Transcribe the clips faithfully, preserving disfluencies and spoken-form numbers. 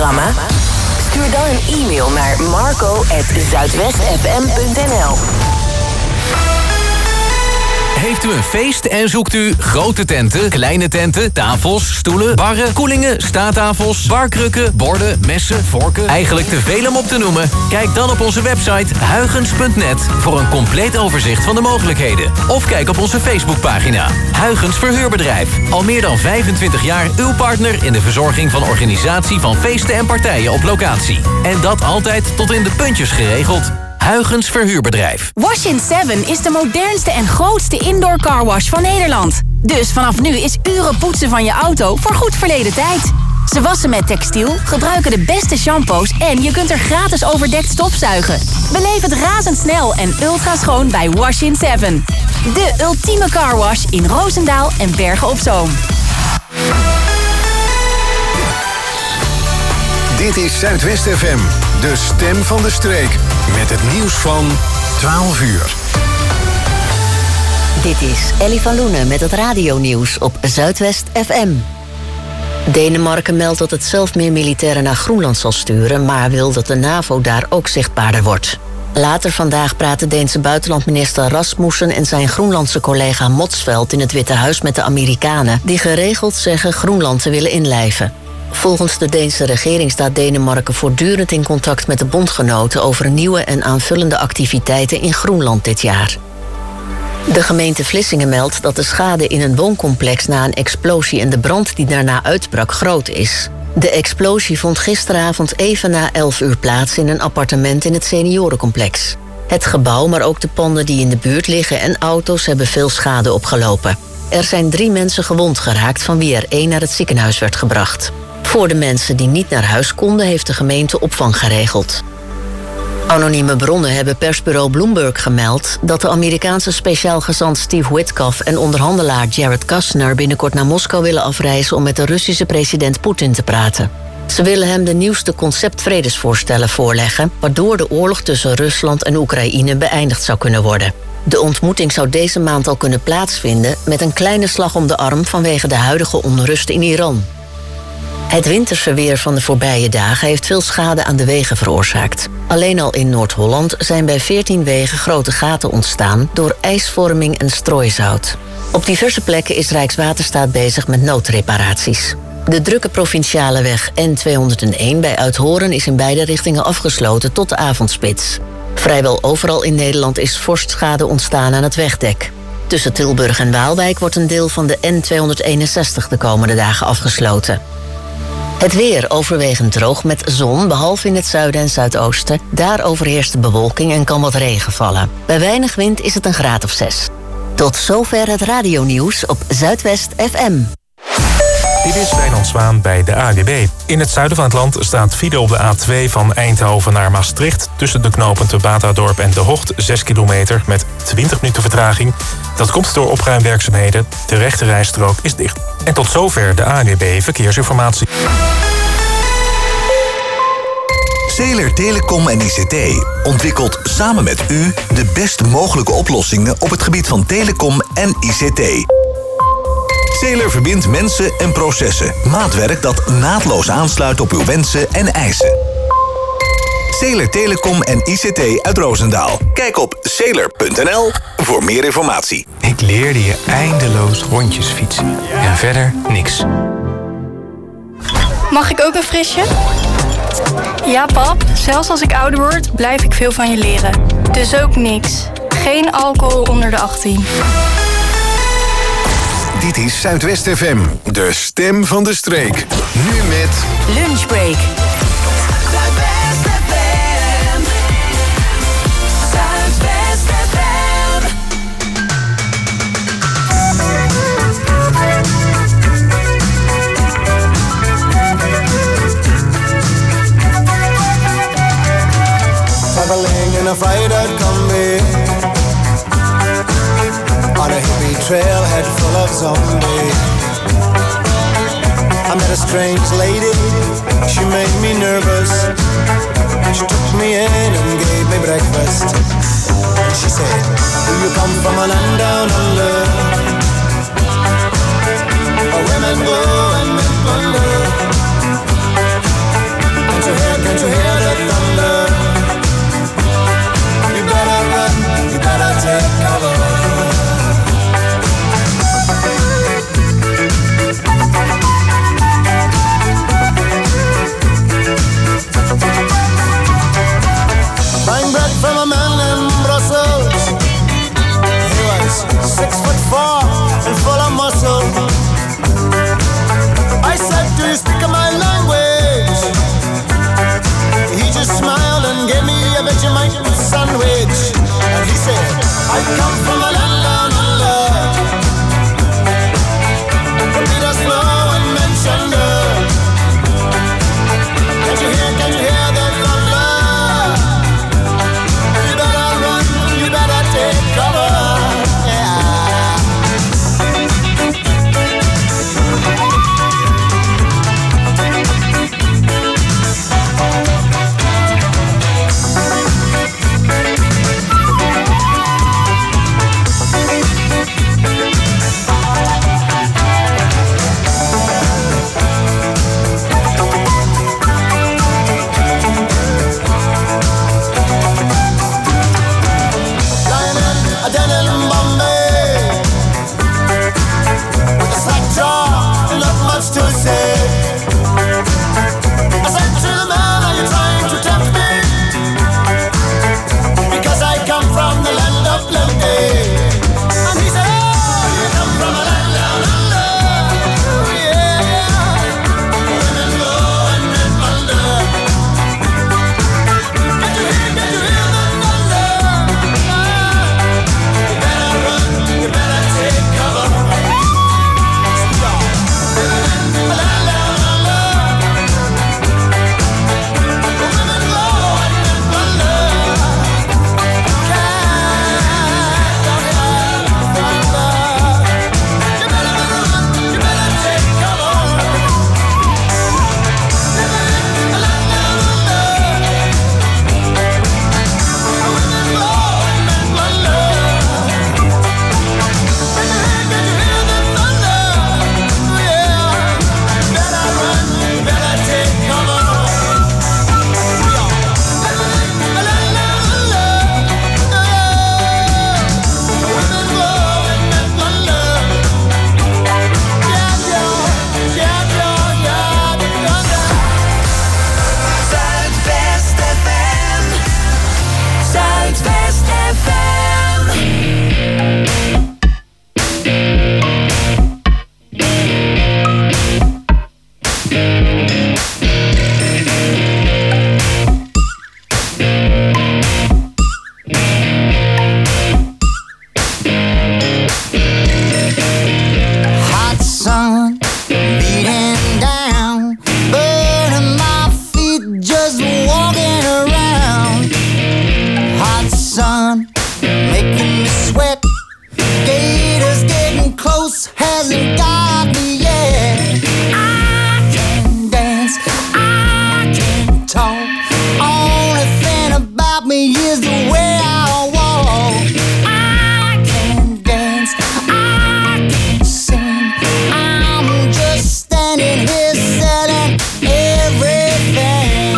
programma? Stuur dan een e-mail naar marco at zuidwest f m punt n l. Heeft u een feest en zoekt u grote tenten, kleine tenten, tafels, stoelen, barren, koelingen, staattafels, barkrukken, borden, messen, vorken, eigenlijk te veel om op te noemen? Kijk dan op onze website huygens punt net voor een compleet overzicht van de mogelijkheden. Of kijk op onze Facebookpagina. Huygens Verhuurbedrijf. Al meer dan vijfentwintig jaar uw partner in de verzorging van organisatie van feesten en partijen op locatie. En dat altijd tot in de puntjes geregeld. Huygens Verhuurbedrijf. Wash in seven is de modernste en grootste indoor carwash van Nederland. Dus vanaf nu is uren poetsen van je auto voor goed verleden tijd. Ze wassen met textiel, gebruiken de beste shampoos en je kunt er gratis overdekt stofzuigen. Beleef het razendsnel en ultra schoon bij Wash in seven. De ultieme carwash in Roosendaal en Bergen op Zoom. Dit is Zuidwest F M, de stem van de streek. Met het nieuws van twaalf uur. Dit is Ellie van Loenen met het radionieuws op Zuidwest F M. Denemarken meldt dat het zelf meer militairen naar Groenland zal sturen, maar wil dat de NAVO daar ook zichtbaarder wordt. Later vandaag praat de Deense buitenlandminister Rasmussen en zijn Groenlandse collega Motsveld in het Witte Huis met de Amerikanen, die geregeld zeggen Groenland te willen inlijven. Volgens de Deense regering staat Denemarken voortdurend in contact met de bondgenoten over nieuwe en aanvullende activiteiten in Groenland dit jaar. De gemeente Vlissingen meldt dat de schade in een wooncomplex na een explosie en de brand die daarna uitbrak groot is. De explosie vond gisteravond even na elf uur plaats in een appartement in het seniorencomplex. Het gebouw, maar ook de panden die in de buurt liggen en auto's hebben veel schade opgelopen. Er zijn drie mensen gewond geraakt, van wie er één naar het ziekenhuis werd gebracht. Voor de mensen die niet naar huis konden, heeft de gemeente opvang geregeld. Anonieme bronnen hebben persbureau Bloomberg gemeld dat de Amerikaanse speciaal gezant Steve Witkoff en onderhandelaar Jared Kushner binnenkort naar Moskou willen afreizen om met de Russische president Poetin te praten. Ze willen hem de nieuwste concept-vredesvoorstellen voorleggen, waardoor de oorlog tussen Rusland en Oekraïne beëindigd zou kunnen worden. De ontmoeting zou deze maand al kunnen plaatsvinden met een kleine slag om de arm vanwege de huidige onrust in Iran. Het winterse weer van de voorbije dagen heeft veel schade aan de wegen veroorzaakt. Alleen al in Noord-Holland zijn bij veertien wegen grote gaten ontstaan door ijsvorming en strooizout. Op diverse plekken is Rijkswaterstaat bezig met noodreparaties. De drukke provinciale weg N tweehonderdéén bij Uithoren is in beide richtingen afgesloten tot de avondspits. Vrijwel overal in Nederland is vorstschade ontstaan aan het wegdek. Tussen Tilburg en Waalwijk wordt een deel van de N tweehonderdeenenzestig de komende dagen afgesloten. Het weer overwegend droog met zon, behalve in het zuiden en zuidoosten. Daar overheerst de bewolking en kan wat regen vallen. Bij weinig wind is het een graad of zes. Tot zover het radionieuws op Zuidwest F M. Dit is Wijnand Zwaan bij de A N W B. In het zuiden van het land staat file op de A twee van Eindhoven naar Maastricht. Tussen de knooppunten Batadorp en De Hocht, zes kilometer met twintig minuten vertraging. Dat komt door opruimwerkzaamheden. De rechte rijstrook is dicht. En tot zover de A N W B Verkeersinformatie. Zeeler Telecom en I C T ontwikkelt samen met u de best mogelijke oplossingen op het gebied van telecom en I C T. Zeeler verbindt mensen en processen. Maatwerk dat naadloos aansluit op uw wensen en eisen. Zeeler Telecom en I C T uit Roosendaal. Kijk op zeeler punt n l voor meer informatie. Ik leerde je eindeloos rondjes fietsen. En verder niks. Mag ik ook een frisje? Ja, pap. Zelfs als ik ouder word, blijf ik veel van je leren. Dus ook niks. Geen alcohol onder de achttien. Dit is Zuidwest F M, de stem van de streek. Nu met Lunchbreak. Zuidwest F M. Zuidwest F M. Traveling in a freighter combi on a hippie trailhead full of zombies. I met a strange lady, she made me nervous. She took me in and gave me breakfast. She said, do you come from a land down under, where women go and men wonder? much to say. I said to the man, are you trying to tempt me? Because I come from the land of plenty. And he said, oh, you come from a land down under. Yeah, women go and men wonder. Get to hear, get to hear the thunder. Ah, you better run, you better take cover. A land down under. Women go and men wonder. Hot sun beating down, burning my feet just walking around. Hot sun making me sweat. Gators getting close, hasn't got me yet. I can dance, I can talk. Only thing about me is the way I walk. I can dance, I can sing. I'm just standing here selling everything.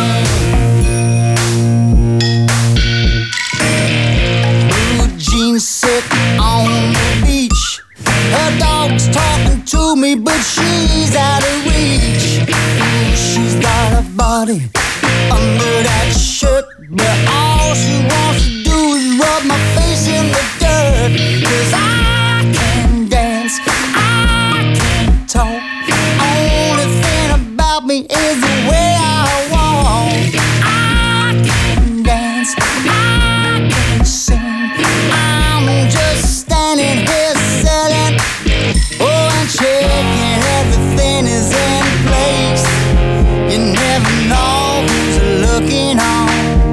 Blue jeans sit on the beach. Her dog's talking to me, but she's out of reach. Ooh, she's got a body under that shirt, but all she wants to do is rub my face in the dirt. 'Cause I can dance, I can talk. Only thing about me is the way I walk. I can dance, I can sing. I'm just standing here selling, oh, and checking everything is in place. You never know who's looking on.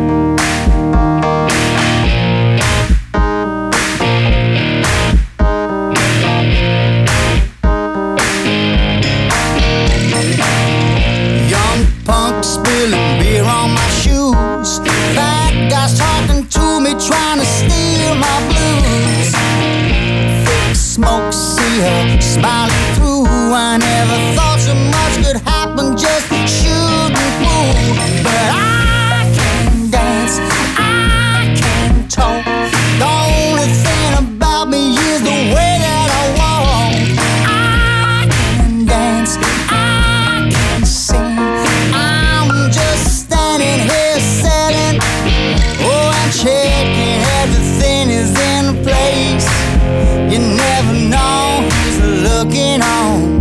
Young punk spilling beer on my shoes. Fat guys talking to me, trying to steal my blues. Thick smoke, see her smiling through. I never thought so much could happen just shooting pool. But I can dance, I can talk. The only thing about me is the way that I walk. I can dance, I can sing. I'm just standing here selling, oh, and checking everything is in place. You never know who's looking on.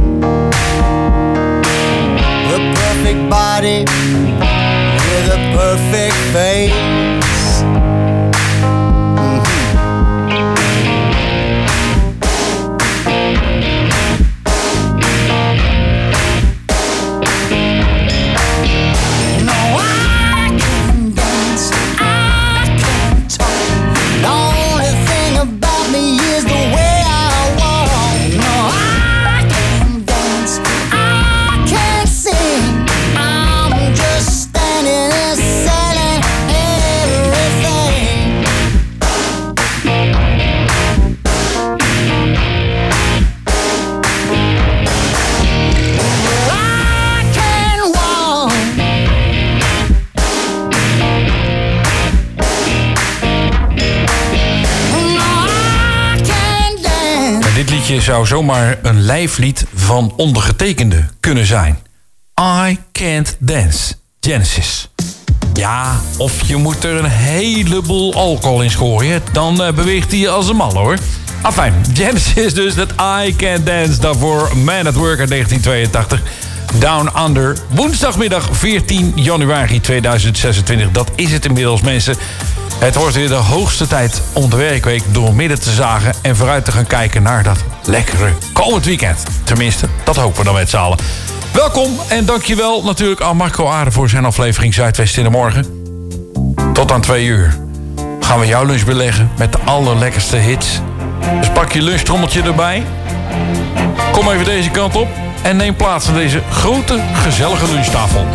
A perfect body with a perfect face. No, I can dance, I can talk. The only thing about me is the way I walk. No, I can dance, I can sing. I'm just standing there selling liedje zou zomaar een lijflied van ondergetekende kunnen zijn. I Can't Dance, Genesis. Ja, of je moet er een heleboel alcohol in gooien. Dan uh, beweegt hij als een mal, hoor. Afijn, Genesis dus, dat I Can't Dance. Daarvoor Man at Work uit negentien tweeëntachtig. Down Under, woensdagmiddag veertien januari tweeduizend zesentwintig. Dat is het inmiddels, mensen. Het wordt weer de hoogste tijd om de werkweek door midden te zagen... en vooruit te gaan kijken naar dat lekkere komend weekend. Tenminste, dat hopen we dan met z'n allen. Welkom en dankjewel natuurlijk aan Marco Aarde voor zijn aflevering Zuidwest in de Morgen. Tot aan twee uur gaan we jouw lunch beleggen met de allerlekkerste hits. Dus pak je lunchtrommeltje erbij. Kom even deze kant op en neem plaats aan deze grote, gezellige lunchtafel.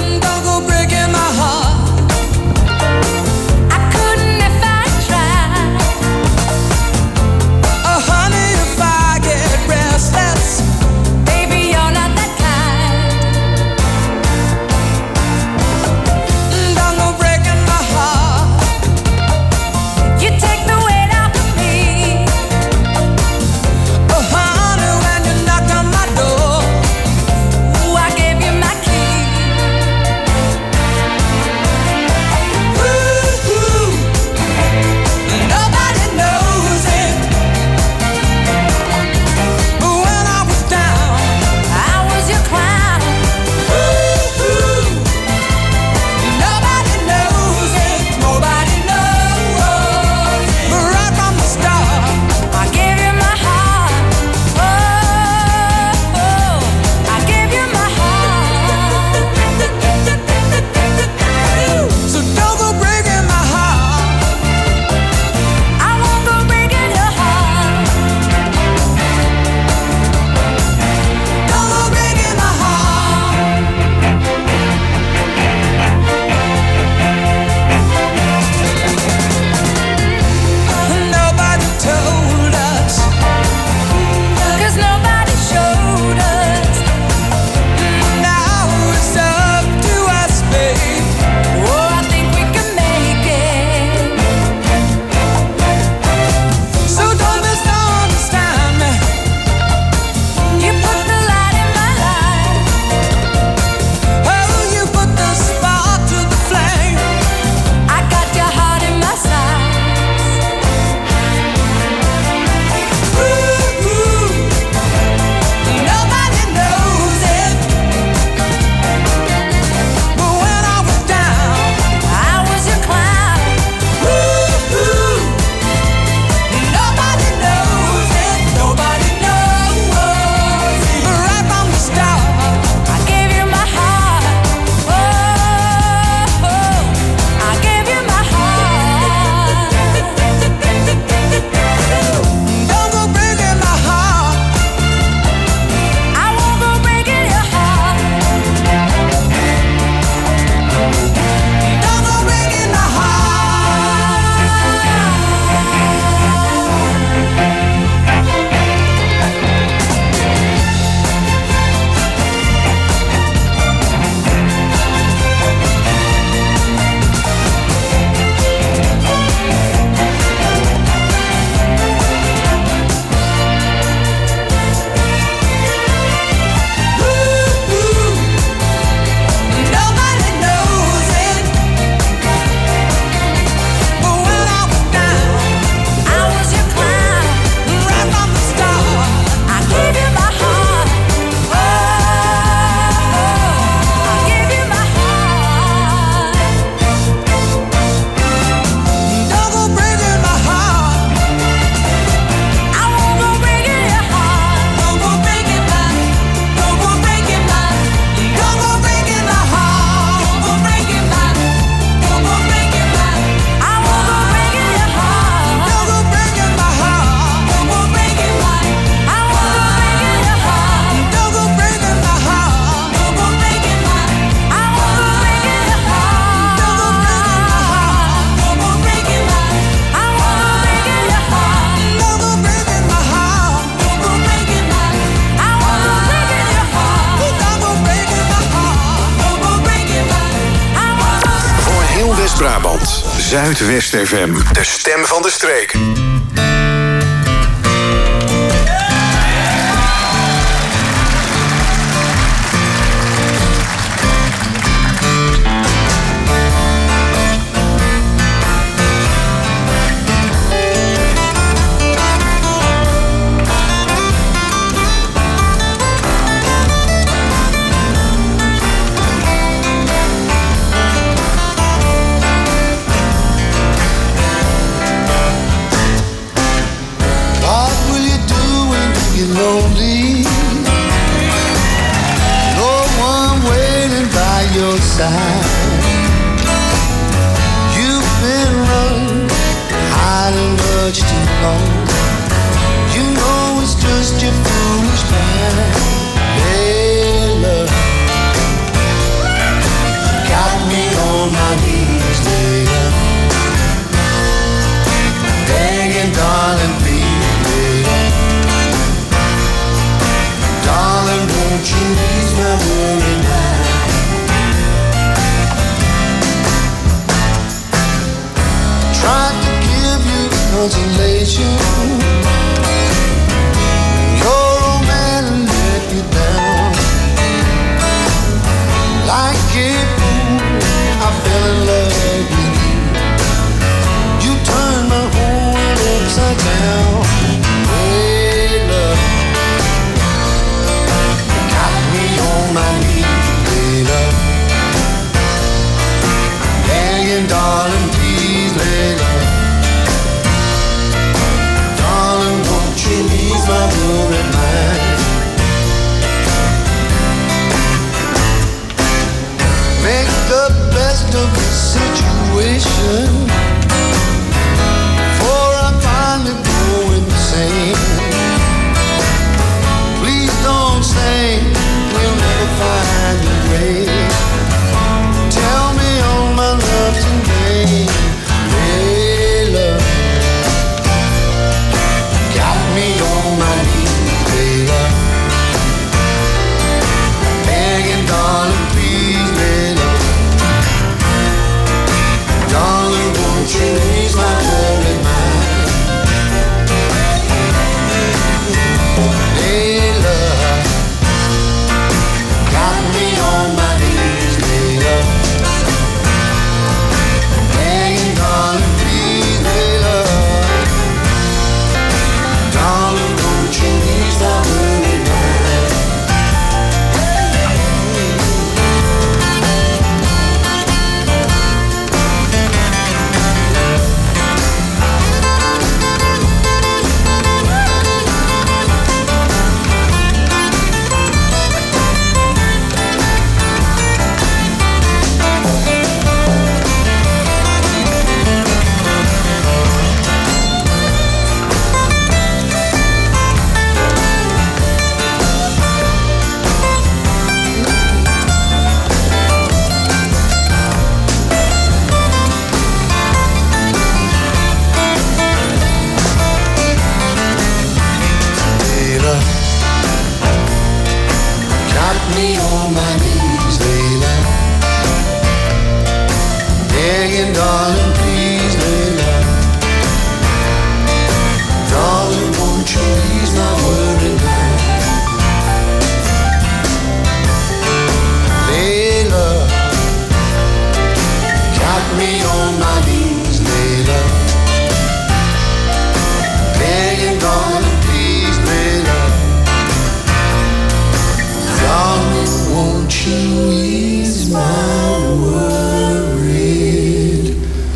Brabant. Zuidwest F M. De stem van de streek. your side. You've been running, hiding much too long. You know it's just your foolish mind. Hey, love, got me on my knees, later, begging, darling, please, later, darling, won't you ease my worry mind? Tried to give you consolation. Your old man let you down. Like a fool, I fell in love with you. You turned my whole world upside down. Hey, love, got me on my knees, hey, love, begging, darling, please, hey, love, darling, won't you ease my worried mind? Make the best of the situation, for I finally go insane. Please don't say we'll never find a way. Tell me all my love's in vain. Hey, love, got me on my knees, hey, love, begging, darling, please, hey, love, darling, won't you ease my worried mind? Hey, love, got me on my knees, hey, love, begging, darling, please, hey, love, darling, won't you ease my worried mind? Layla, got me on my knees, Layla, begging, darling, please, Layla, darling, won't you ease my worried mind? Layla, got me on my knees, Layla, begging, darling, please, Layla, darling, won't you ease my worried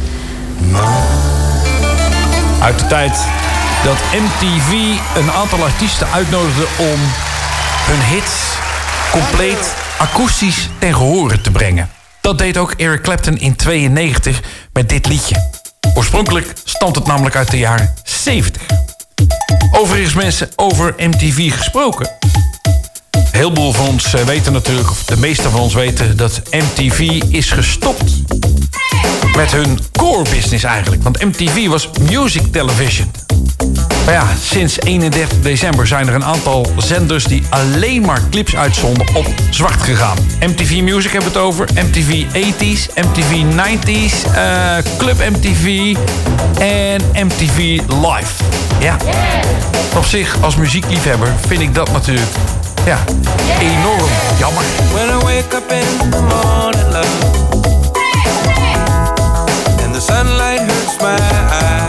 mind? Uit de tijd dat M T V een aantal artiesten uitnodigde om hun hits compleet akoestisch ten gehore te brengen. Dat deed ook Eric Clapton in tweeënnegentig met dit liedje. Oorspronkelijk stamt het namelijk uit de jaren zeventig. Overigens mensen, over M T V gesproken. Een heleboel van ons weten natuurlijk, of de meeste van ons weten, dat M T V is gestopt met hun core business eigenlijk. Want M T V was music television. Maar ja, sinds eenendertig december zijn er een aantal zenders die alleen maar clips uitzonden op zwart gegaan. M T V Music hebben we het over, M T V tachtiger, M T V negentiger, uh, Club M T V en M T V Live. Ja, op zich als muziekliefhebber vind ik dat natuurlijk, ja, enorm jammer. When I wake up in the morning, love, and the sunlight hurts my eyes,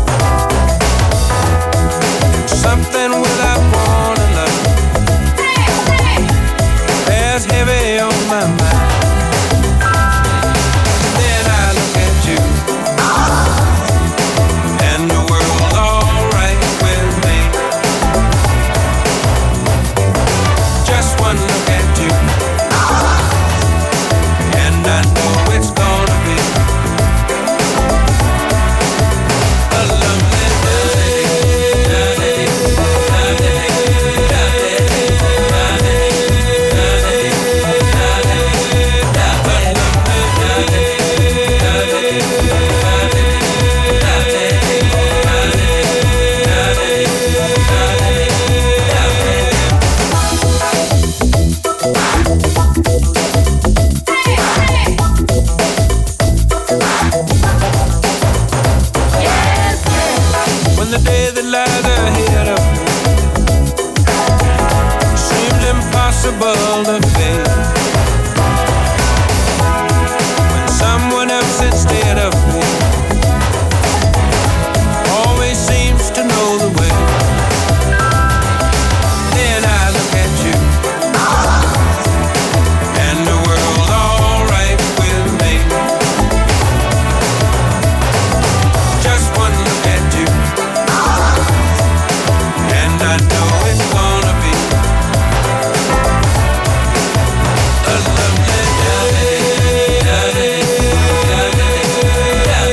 something without warning, love, bears heavy on my mind. Then I look at you, and the world's alright with me. Just one look at you, world of fate. When someone else instead of me always seems to know the way. Then I look at you and the world alright with me. Just one look at you and I know it's gonna be a lovely day.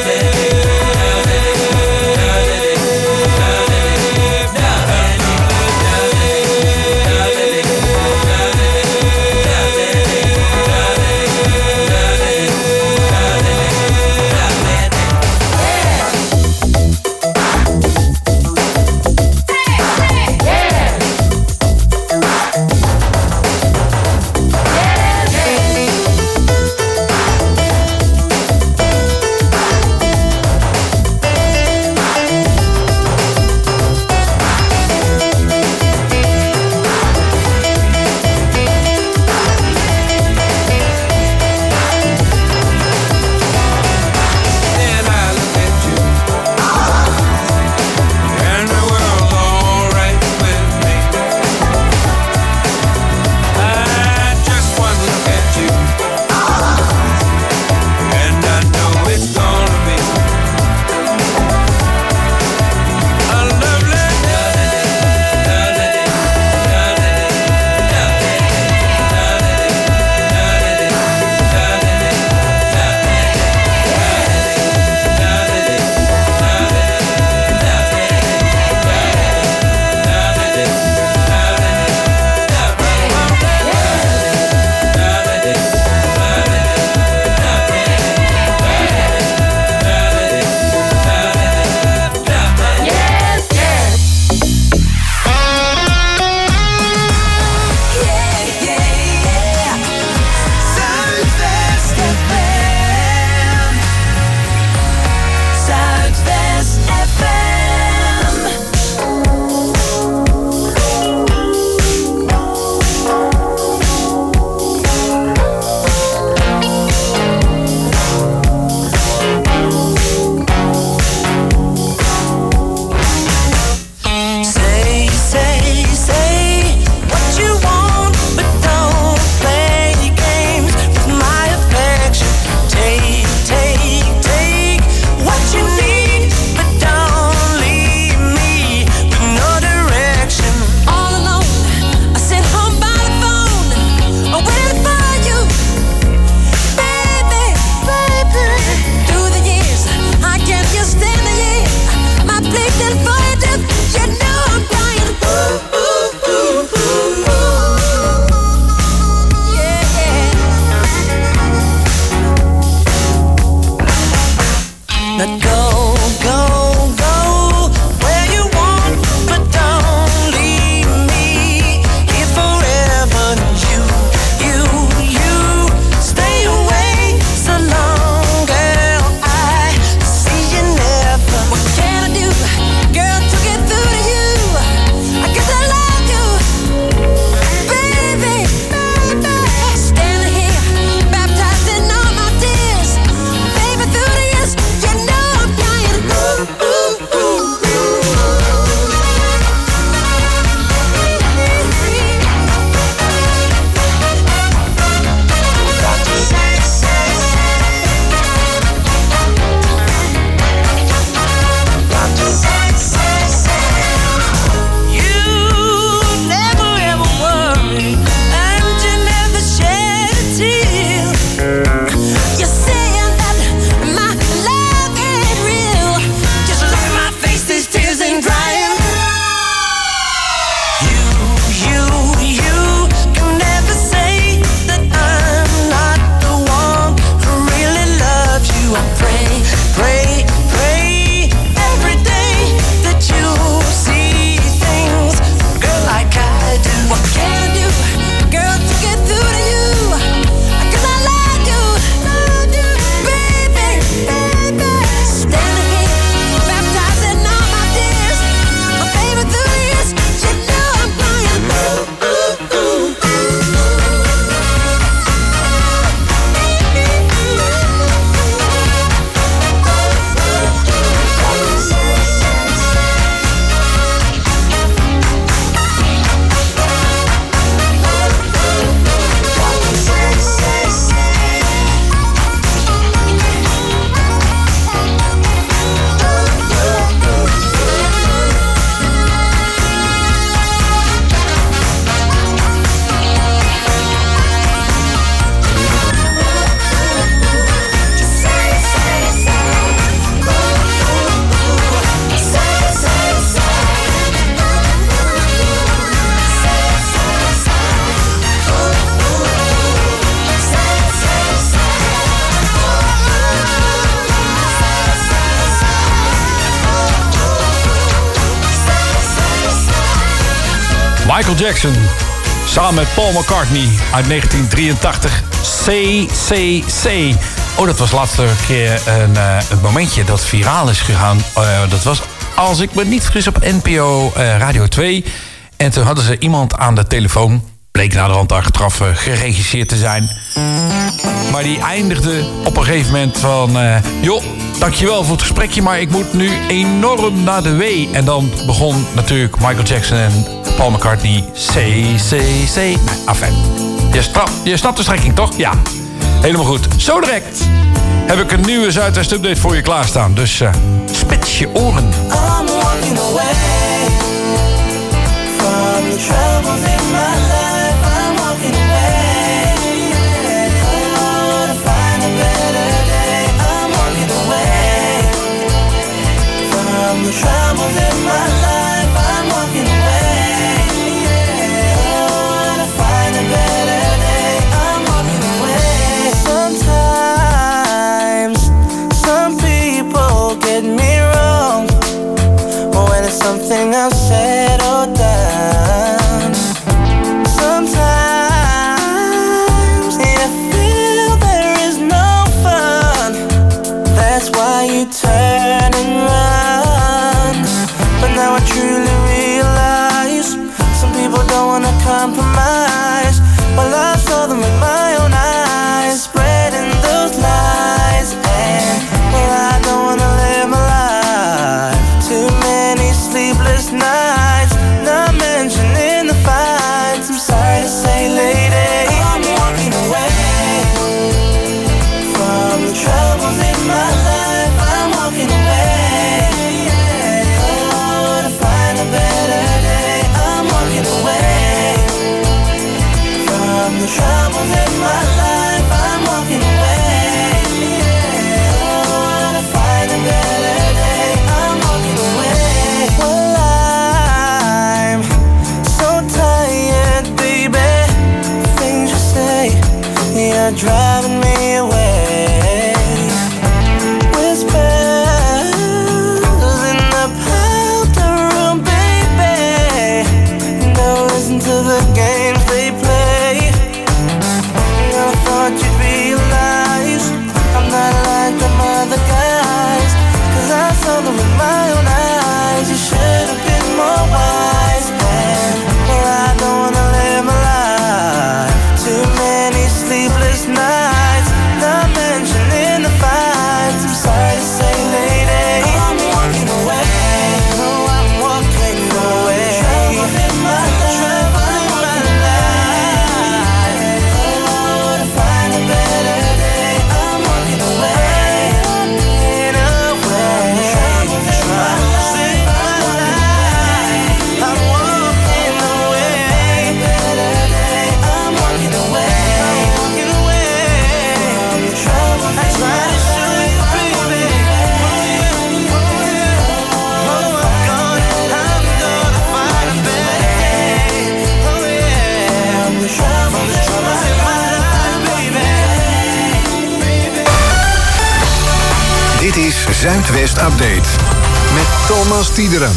Michael Jackson. Samen met Paul McCartney uit negentien drieëntachtig. C C C. Oh, dat was de laatste keer een, uh, een momentje dat viraal is gegaan. Uh, dat was, als ik me niet vergis, op N P O uh, Radio twee. En toen hadden ze iemand aan de telefoon. Bleek naderhand achteraf uh, geregisseerd te zijn. Maar die eindigde op een gegeven moment van... Uh, joh, dankjewel voor het gesprekje, maar ik moet nu enorm naar de W. En dan begon natuurlijk Michael Jackson en Paul McCartney. C, C, C. Nee, afijn. Je, snap, je snapt de strekking, toch? Ja. Helemaal goed. Zo direct heb ik een nieuwe Zuidwest update voor je klaarstaan. Dus uh, spits je oren. I'm walking away from the troubles in my life. I'm walking away. Oh, to find a better day. I'm walking away from the troubles in my life. I'm walking away. Oh, to find a better day. I'm walking away. Sometimes some people get me wrong when it's something I've said or done. Sometimes you feel there is no fun. That's why you turn and run. But now I truly realize some people don't wanna compromise. Well, I saw them with my own eyes, spreading those lies. And well, I don't wanna live my life. Too many sleepless nights, not mentioning the fights. I'm sorry to say, lady, I'm walking away from the troubles in my life. I'm walking away. Oh, to find a better day. I'm walking away from the troubles in my life. I'm walking away. Oh, to find a better day. I'm walking away. Well, I'm so tired, baby. Things you say, you're driving me away. Whispers in the powder room, baby. Don't listen to the games they play. I thought you'd realize I'm not like them other guys. Cause I saw them with my own eyes. You should have been more wise. And well, I don't wanna live my life. Too many sleepless nights, not mentioning the fights. I'm sorry to say, lady, I'm walking away. Oh, I'm walking away. Trouble in my life. Trouble in my life. Oh, to find a better day. I'm walking away. Walking away. Trouble in my life. I'm walking away. Better day. I'm walking away. Walking away from the trouble. I try to show you, baby. Oh, I'm gonna, I'm gonna find a better day. Oh yeah, from the trouble, the troubles in my life, baby. Dit is Zuidwest Update met Thomas Tiederen.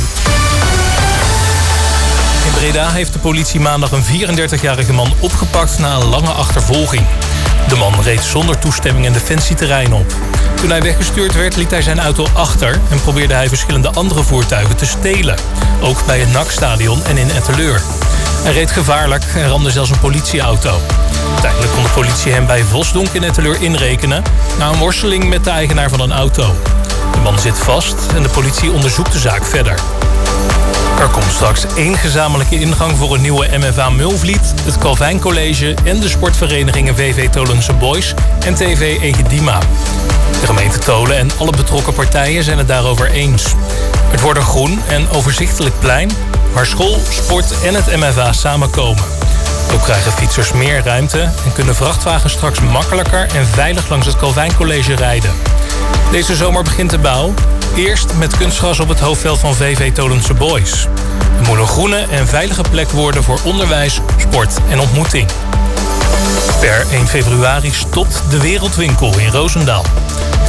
In Breda heeft de politie maandag een vierendertigjarige man opgepakt na een lange achtervolging. De man reed zonder toestemming een defensieterrein op. Toen hij weggestuurd werd, liet hij zijn auto achter en probeerde hij verschillende andere voertuigen te stelen. Ook bij het N A C-stadion en in Etteleur. Hij reed gevaarlijk en ramde zelfs een politieauto. Uiteindelijk kon de politie hem bij Vosdonk in Etteleur inrekenen na een worsteling met de eigenaar van een auto. De man zit vast en de politie onderzoekt de zaak verder. Er komt straks één gezamenlijke ingang voor een nieuwe M F A Mulvliet, het Calvijn College en de sportverenigingen V V Tolense Boys en T V Egedima. De gemeente Tolen en alle betrokken partijen zijn het daarover eens. Het wordt een groen en overzichtelijk plein waar school, sport en het M F A samenkomen. Ook krijgen fietsers meer ruimte en kunnen vrachtwagens straks makkelijker en veilig langs het Calvijn College rijden. Deze zomer begint de bouw. Eerst met kunstgras op het hoofdveld van V V Tolense Boys. Het moet een groene en veilige plek worden voor onderwijs, sport en ontmoeting. Per één februari stopt de Wereldwinkel in Roosendaal.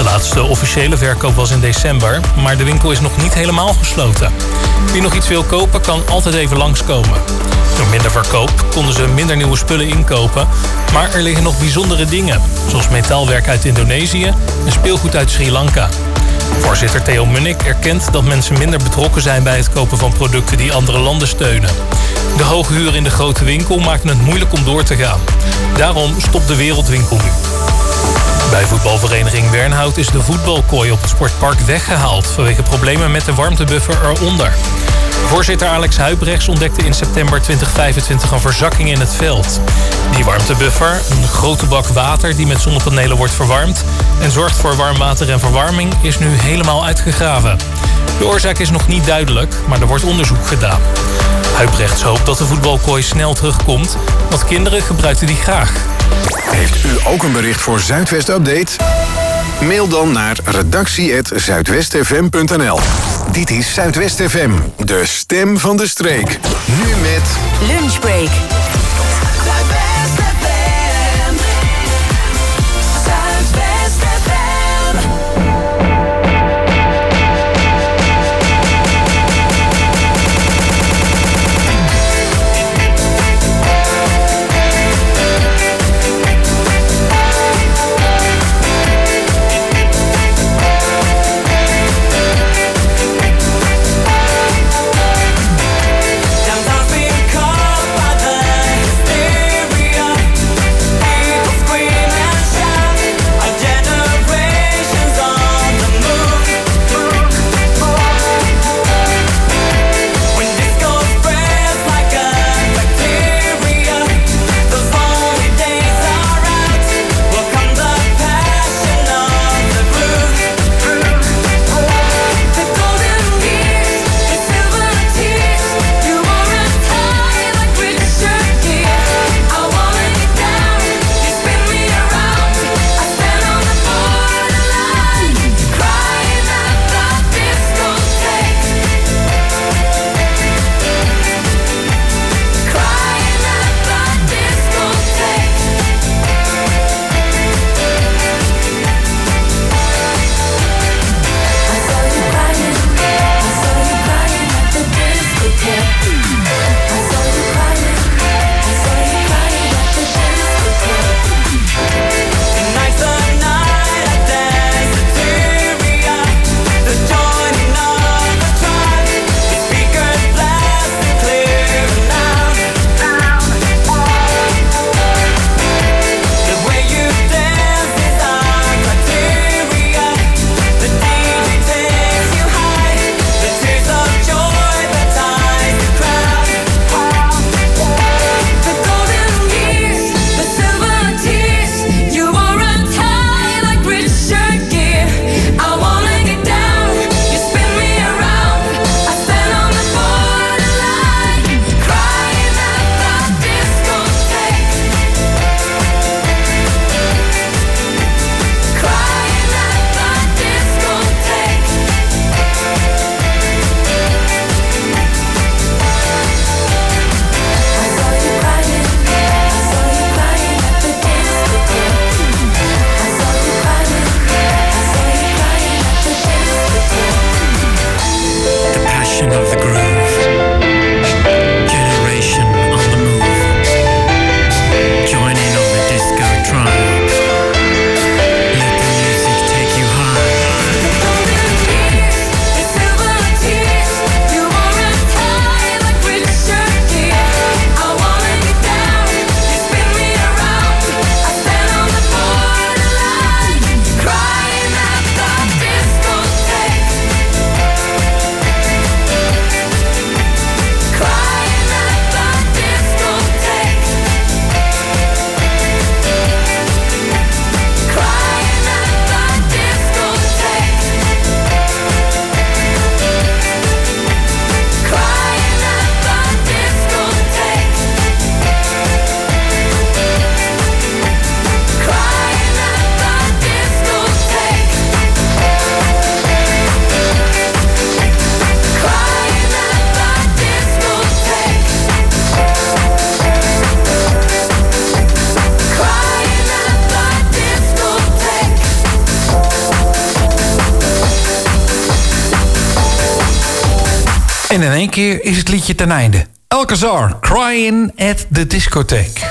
De laatste officiële verkoop was in december, maar de winkel is nog niet helemaal gesloten. Wie nog iets wil kopen, kan altijd even langskomen. Door minder verkoop konden ze minder nieuwe spullen inkopen, maar er liggen nog bijzondere dingen, zoals metaalwerk uit Indonesië en speelgoed uit Sri Lanka. Voorzitter Theo Munnik erkent dat mensen minder betrokken zijn bij het kopen van producten die andere landen steunen. De hoge huur in de grote winkel maakt het moeilijk om door te gaan. Daarom stopt de Wereldwinkel nu. Bij voetbalvereniging Wernhout is de voetbalkooi op het sportpark weggehaald vanwege problemen met de warmtebuffer eronder. Voorzitter Alex Huibrechts ontdekte in september twintig vijfentwintig een verzakking in het veld. Die warmtebuffer, een grote bak water die met zonnepanelen wordt verwarmd en zorgt voor warm water en verwarming, is nu helemaal uitgegraven. De oorzaak is nog niet duidelijk, maar er wordt onderzoek gedaan. Huibrechts hoopt dat de voetbalkooi snel terugkomt, want kinderen gebruiken die graag. Heeft u ook een bericht voor Zuidwest Update? Mail dan naar redactie at zuidwestfm punt n l. Dit is Zuidwest F M, de stem van de streek. Nu met Lunchbreak. Down, down, En in één keer is het liedje ten einde. Alcazar, Crying at the Discotheque.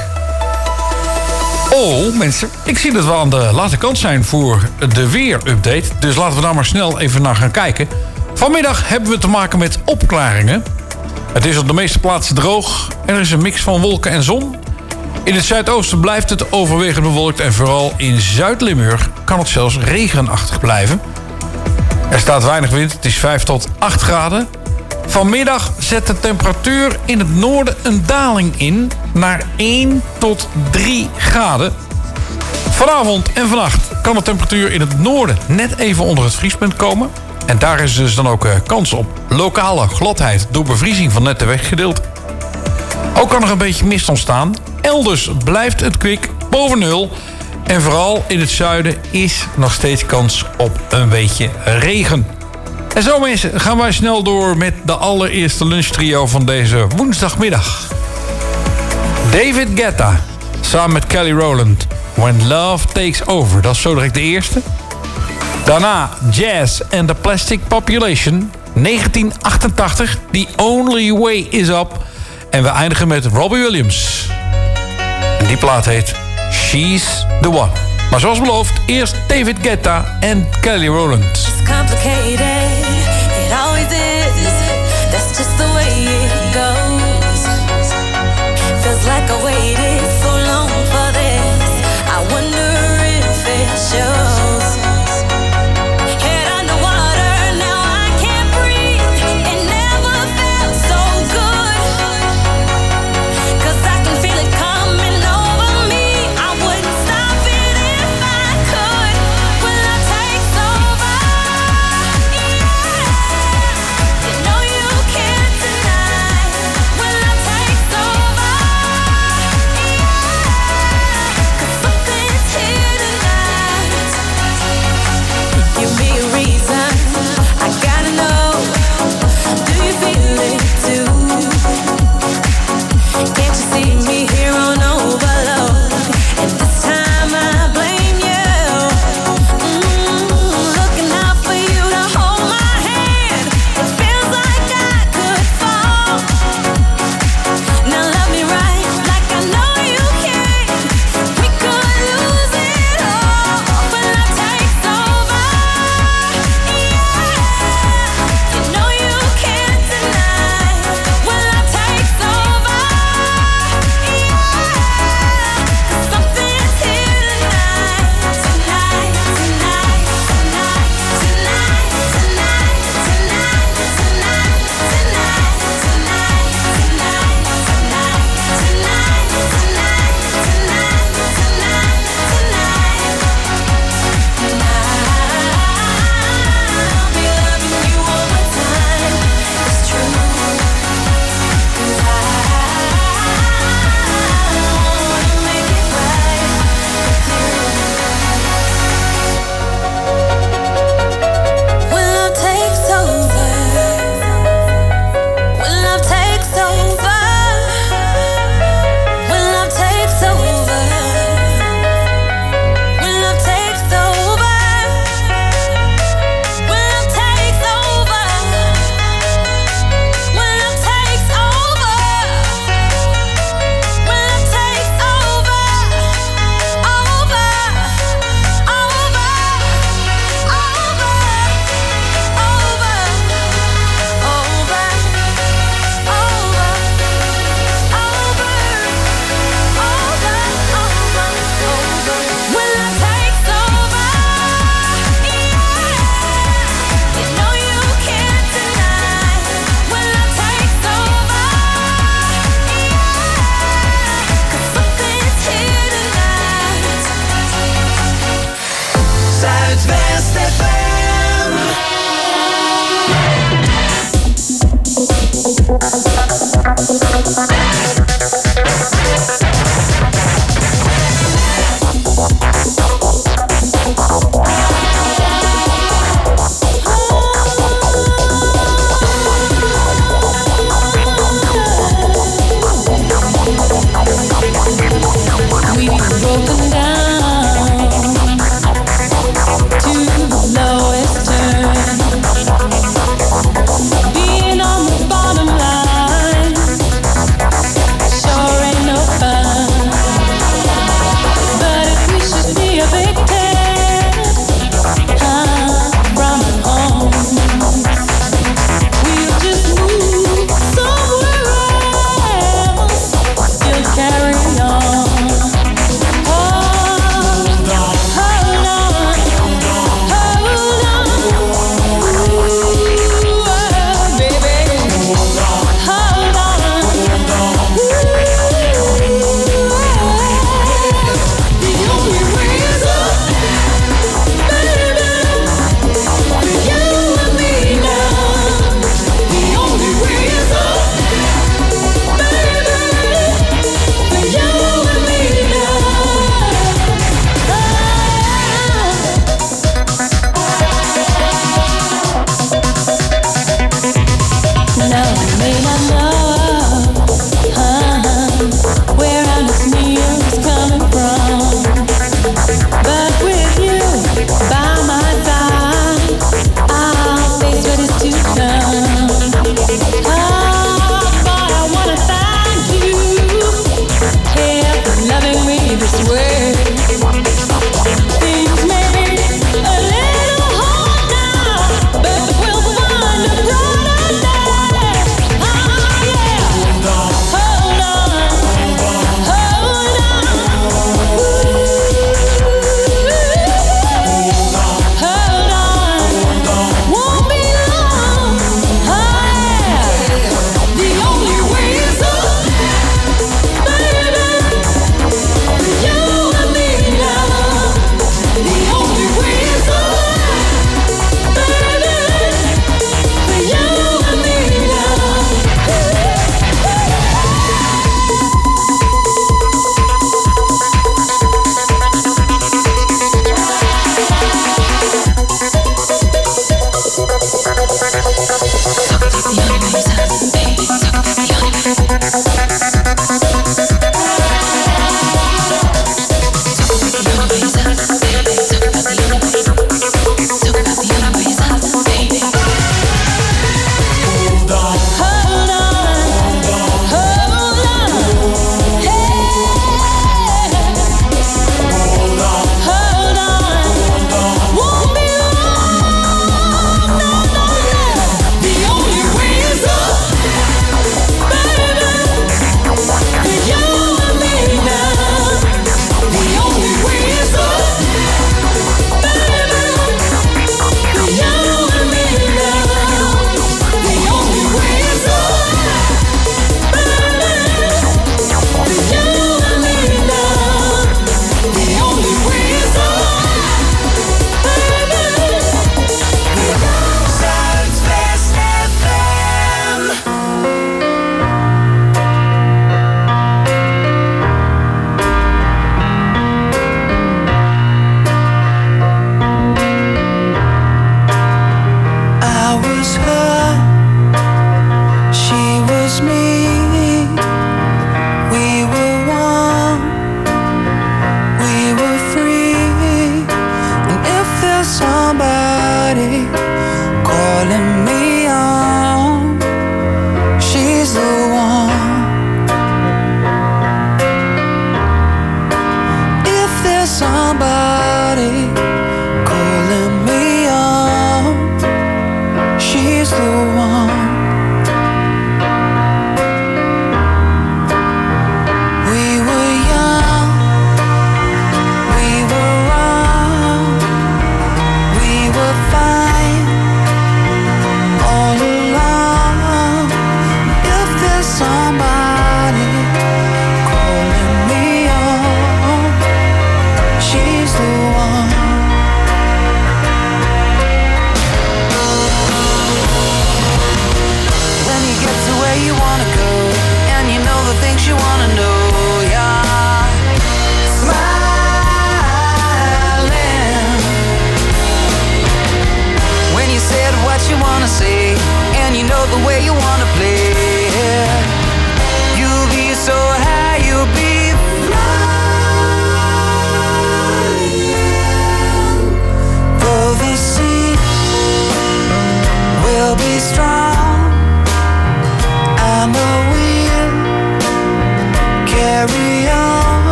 Oh, mensen, ik zie dat we aan de late kant zijn voor de weer-update. Dus laten we daar maar snel even naar gaan kijken. Vanmiddag hebben we te maken met opklaringen. Het is op de meeste plaatsen droog. Er is een mix van wolken en zon. In het zuidoosten blijft het overwegend bewolkt. En vooral in Zuid-Limburg kan het zelfs regenachtig blijven. Er staat weinig wind, het is vijf tot acht graden. Vanmiddag zet de temperatuur in het noorden een daling in naar één tot drie graden. Vanavond en vannacht kan de temperatuur in het noorden net even onder het vriespunt komen. En daar is dus dan ook kans op lokale gladheid door bevriezing van net de weggedeelte. Ook kan er een beetje mist ontstaan. Elders blijft het kwik boven nul. En vooral in het zuiden is nog steeds kans op een beetje regen. En zo mensen gaan wij snel door met de allereerste lunchtrio van deze woensdagmiddag. David Guetta samen met Kelly Rowland. When Love Takes Over. Dat is zo direct de eerste. Daarna Jazz and the Plastic Population. negentien achtentachtig. The Only Way Is Up. En we eindigen met Robbie Williams. En die plaat heet She's the One. Maar zoals beloofd, eerst David Guetta en Kelly Rowland. It's complicated, it always is. That's just the way it goes. Feels like I waited so long for this. I wonder if it shows. Head underwater, now I can't breathe. It never felt so good. 'Cause I can feel it coming over me. I wouldn't stop it if I could. When love takes over, yeah. You know you can't deny. When love takes over, yeah.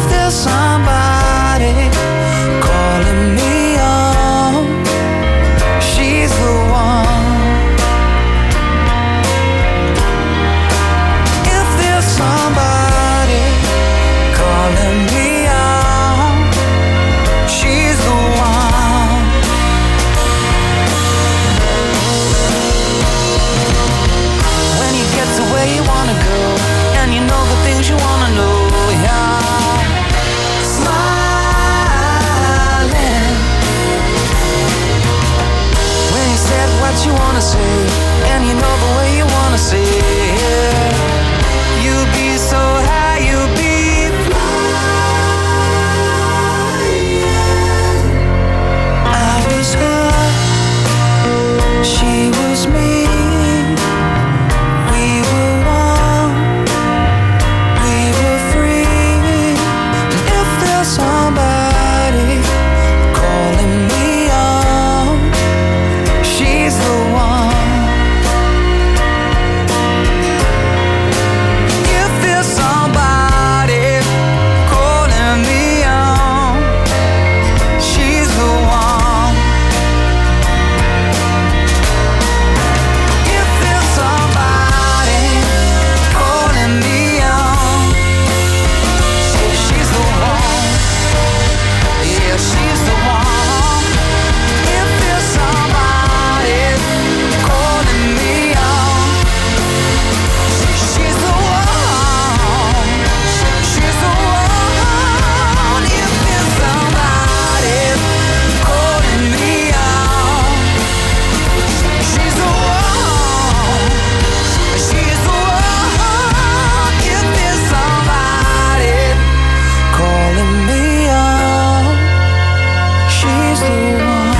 there somebody calling me on? She's the one. If there's somebody calling me on, she's the one. When you get to where you wanna go, and you know the things you wanna know, yeah. Smiling. When you said what you wanna say, and you know the way you wanna say it, you'll be so high, you'll be flying. I was her, she was me. We were one, we were free. And if there's somebody calling me on, she's the one. If there's somebody calling me on, she's the one. If there's somebody calling me on, say she's the one. Yeah, she's the one. If there's somebody calling me on, say she's the one. She's the one. If there's somebody calling me on, she's the one. She's the one. If there's somebody calling me on, she's the one.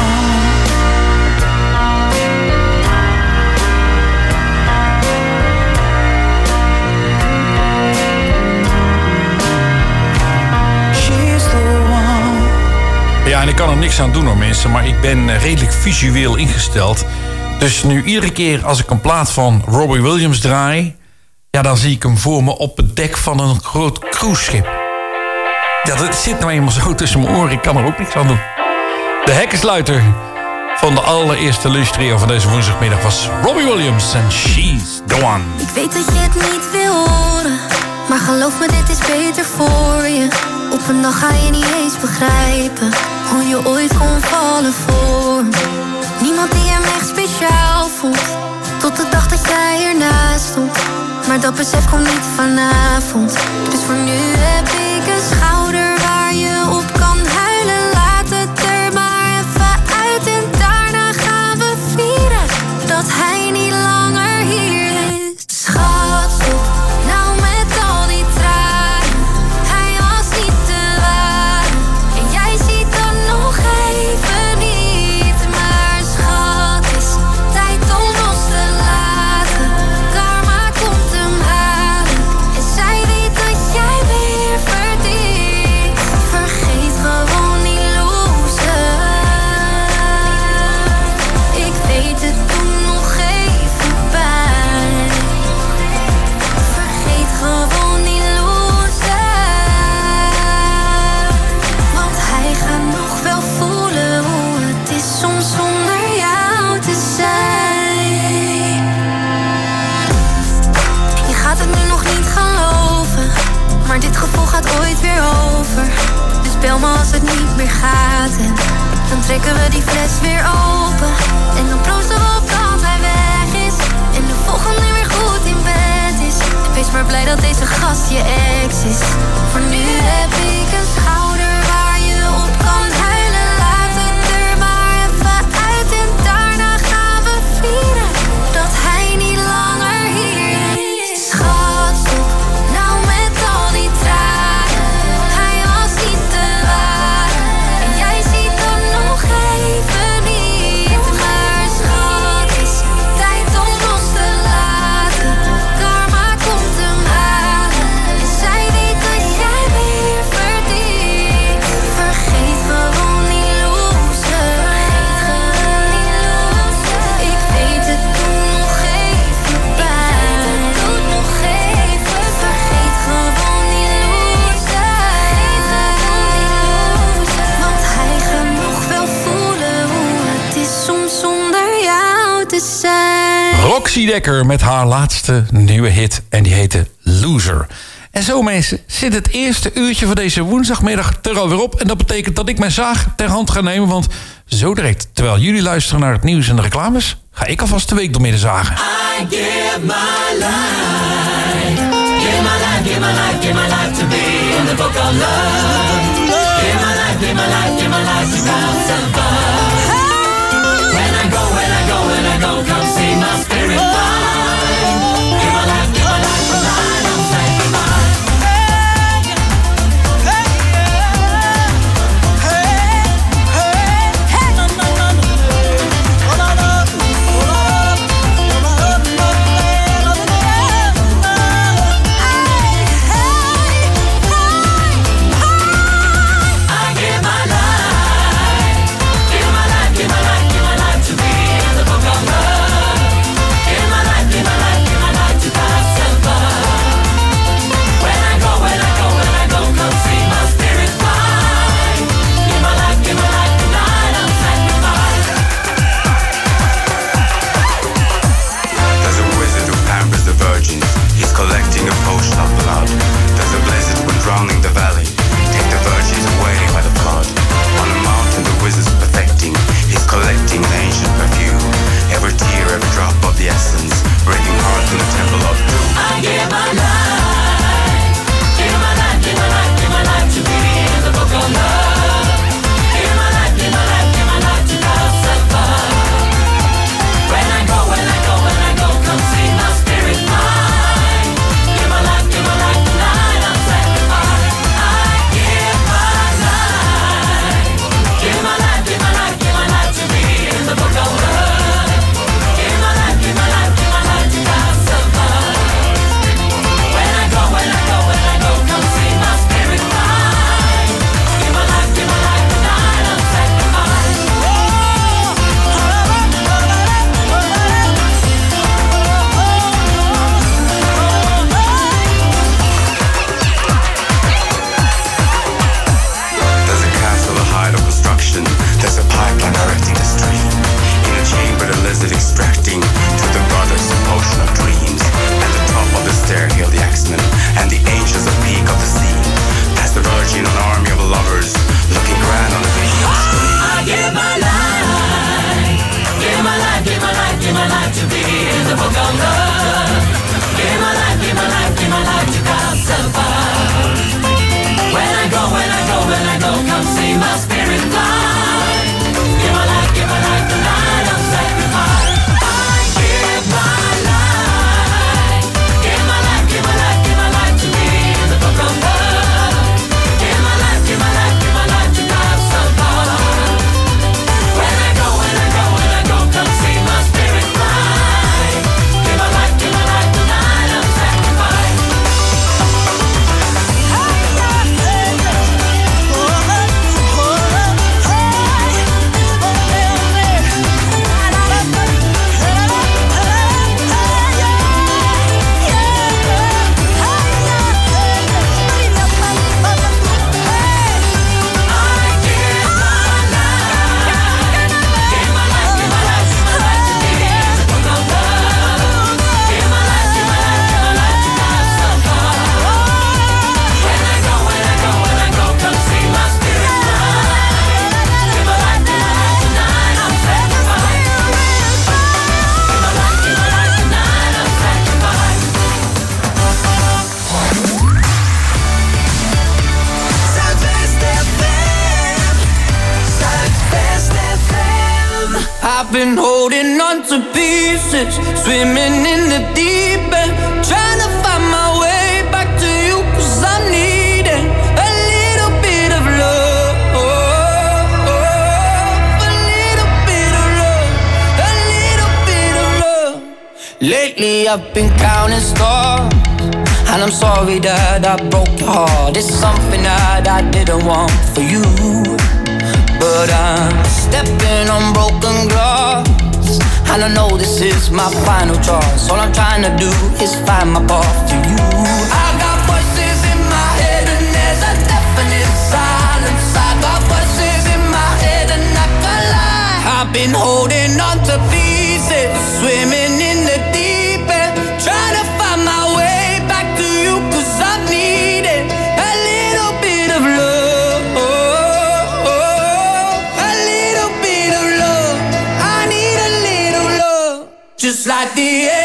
She's the one. Ja, en ik kan er niks aan doen hoor mensen, maar ik ben eh, redelijk visueel ingesteld. Dus nu iedere keer als ik een plaat van Robbie Williams draai, ja, dan zie ik hem voor me op het dek van een groot cruiseschip. Ja, dat zit nou eenmaal zo tussen mijn oren, ik kan er ook niks aan doen. De hekkensluiter van de allereerste lunchtrio van deze woensdagmiddag was Robbie Williams en She's the One. Ik weet dat je het niet wil horen, maar geloof me, dit is beter voor je. Op een dag ga je niet eens begrijpen hoe je ooit kon vallen voor me. Niemand die hem echt speciaal vond, tot de dag dat jij ernaast stond. Maar dat besef komt niet vanavond. Dus voor nu heb ik een schouder waar je op kan huilen. Laat het er maar even uit en daarna gaan we vieren dat hij niet langer hier is. Schat, stop nou met al die tranen. Hij was niet te waar en jij ziet dan nog even niet. Maar schat, is tijd om los te laten. Karma komt hem halen en zij weet dat jij weer verdient. Vergeet gewoon niet loser. Ik weet het doet nog even pijn. Vergeet gewoon niet loser. Want hij gaat nog wel voelen hoe het is soms zonder jou te zijn. Je gaat het nu nog niet geloven, maar dit gevoel gaat ooit weer over. Dus bel me als het niet meer gaat en dan trekken we die fles weer open. En dan proosten we op dat hij weg is en de volgende weer goed in bed is. Wees maar blij dat deze gast je ex is. Voor nu heb ik een schouder waar je op kan huilen. Laat het er maar even uit en daarna gaan we vieren dat hij niet langer hier is. Schat, stop nou met al die tranen. Hij was niet te waar en jij ziet dan nog even niet. Maar schat, is tijd om los te laten. Karma komt hem halen en zij weet dat jij weer verdient. Oxy Dekker met haar laatste nieuwe hit. En die heette Loser. En zo mensen, zit het eerste uurtje van deze woensdagmiddag er alweer op. En dat betekent dat ik mijn zaag ter hand ga nemen. Want zo direct, terwijl jullie luisteren naar het nieuws en de reclames, ga ik alvast de week door midden zagen. I give my life, give my life, give my life, give my life to be in the book of love. Give my life, give my life, give my life to God above. When I go, when I go, when I go, come see my spirit fly. Give my life, give my life tonight, I'm sanctified. Collecting a potion of blood. There's a blizzard when drowning the valley. Take the virgins away by the flood. On a mountain the wizard's perfecting. He's collecting an ancient perfume. Every tear, every drop of the essence, breaking hearts in the temple of doom. I give my life, give my life, give my life, give my life to be in the book of love. Give my life, give my life, give my life to God's above. When I go, when I go, when I go, come see my spirit fly. Extracting to the goddess a potion of dreams. At the top of the stair hail the axemen and the angels of peak of the scene. Past the virgin, an army of lovers looking grand on the video screen. I give my life, give my life, give my life, give my life to be in the book of love. Give my life, give my life, give my life to God's above. When I go, when I go, when I go, come see my spirit fly. Give my life, give my life tonight, I'm sacrificed. I've been holding on to pieces, swimming in the deep end, trying to find my way back to you, cause I'm needing a little bit of love, a little bit of love, a little bit of love. Lately I've been counting stars, and I'm sorry that I broke your heart. It's something that I didn't want for you, but I'm stepping on broken glass, and I know this is my final choice. All I'm trying to do is find my path to you. I got voices in my head and there's a definite silence. I got voices in my head and I can't lie. I've been holding on to pieces, swimming in the deep. like the